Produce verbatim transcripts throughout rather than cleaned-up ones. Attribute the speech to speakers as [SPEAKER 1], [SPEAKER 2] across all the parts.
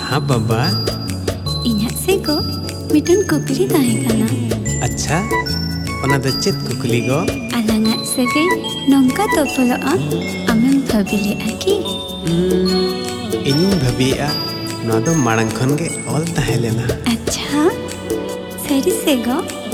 [SPEAKER 1] हाँ बाबा
[SPEAKER 2] इन्हां से को मिटन कुकली ताहे कना।
[SPEAKER 1] अच्छा ओना दो चेत कुकली गो
[SPEAKER 2] आलांगा सगे नोंका तोपलोआ आमें भाबिले आकी
[SPEAKER 1] इन भाबिया ना दो माड़ांग खन गे ऑल ताहे लेना।
[SPEAKER 2] अच्छा सरी से गो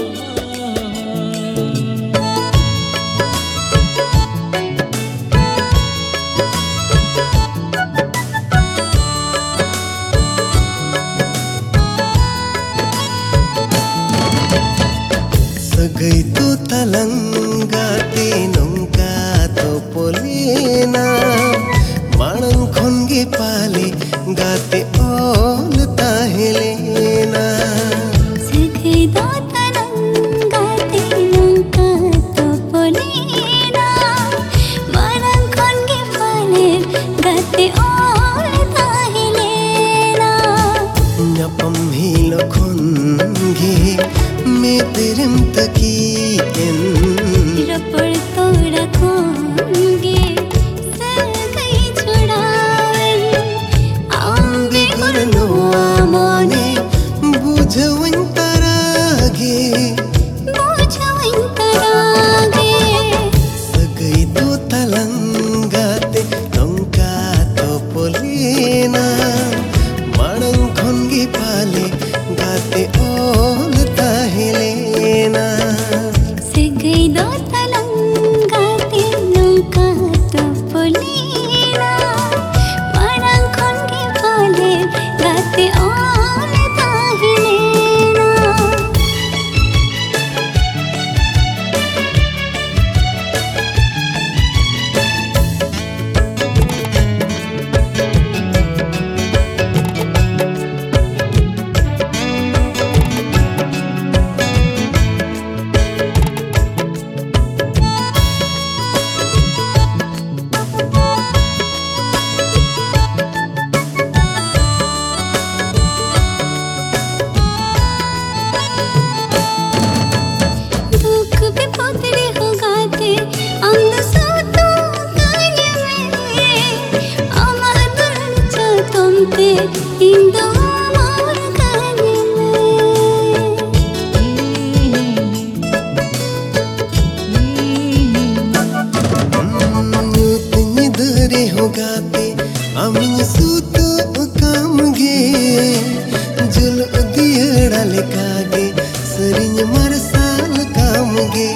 [SPEAKER 3] सगई तो तलंगाते नौका तो पोलेना माणंग खनगे पाले गाते ओल ताहेलेना।
[SPEAKER 2] सगई तो तलंगाते नौका तो पोलेना माणंग खनगे पाले गाते ओल ताहेलेना।
[SPEAKER 3] न्यापम हिलो खनगे मेतेरम तकीन
[SPEAKER 2] रपड़ तोड़ा खोंगे सगई छुड़ावन
[SPEAKER 3] आंबे करनो आमोने बुझवन तरागे
[SPEAKER 2] बुझवन तरागे।
[SPEAKER 3] सगई तो तलंगाते नौका तो पोलेना माणंग खनगे पाले गाते ओल ताहेलेना।
[SPEAKER 2] सगई दो तलंगाते नौका तो पोलेना माणंग खनगे पाले गाते ओल ताहेलेना। दुख भी पोतरे हो गाते अंग सोतो गाने में अमर दुल्हन चा तुमते इंदो अमर गाने
[SPEAKER 3] तुनी दरे हो गाते अमिन सूतो कामगे जुल दियड़ा लेकागे सरिन मरसाल कामगे।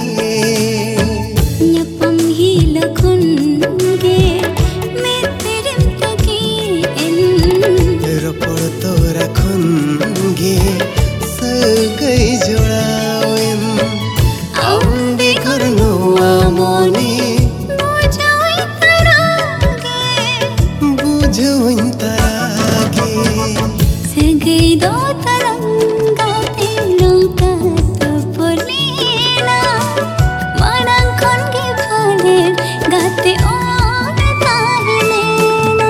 [SPEAKER 2] न्यपम ही लखुनगे मैं तेरे तकी इन
[SPEAKER 3] रपड़ तोरा खनगे सगई जोड़ावेन आंबे करनो आमोने
[SPEAKER 2] बुझाई तरागे
[SPEAKER 3] बुझवन तरागे।
[SPEAKER 2] सगई दो तलंगाते नौका तो पोलेना माणंग खनगे पाले गाते ओल ताहेलेना।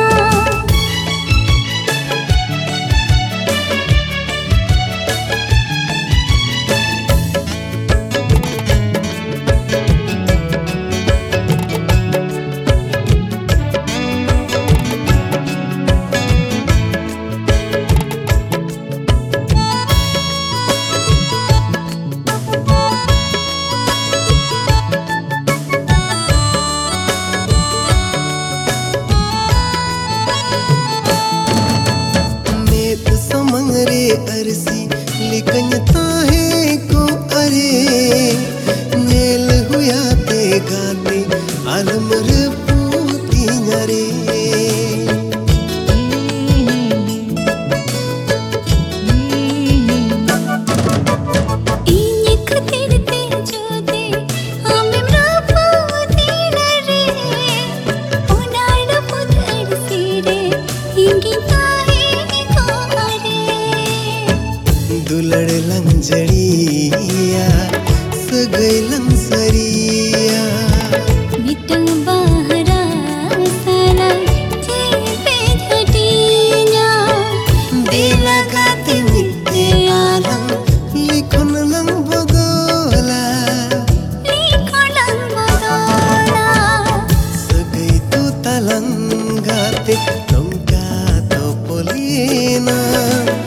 [SPEAKER 3] मेत समंगरे अरसी लिकन ताहे को अरे नेल हुयाते गाते आलम रे पूती नरे।
[SPEAKER 2] इन्हीं खतिर ते जोते आमें रापोती नरे ओनाड़ पुदर सिरे इंगी ताहे को अरे।
[SPEAKER 3] दुलड़ लंजड़िया सगई लंसरिया
[SPEAKER 2] मिटंग बाहरा साला जेबे घटिया
[SPEAKER 3] बेला गाते मिटे आलम लिखन लंग बदोला।
[SPEAKER 2] लिखोलंग बदोला
[SPEAKER 3] सगई तो तलंगाते नौका तो पोले ना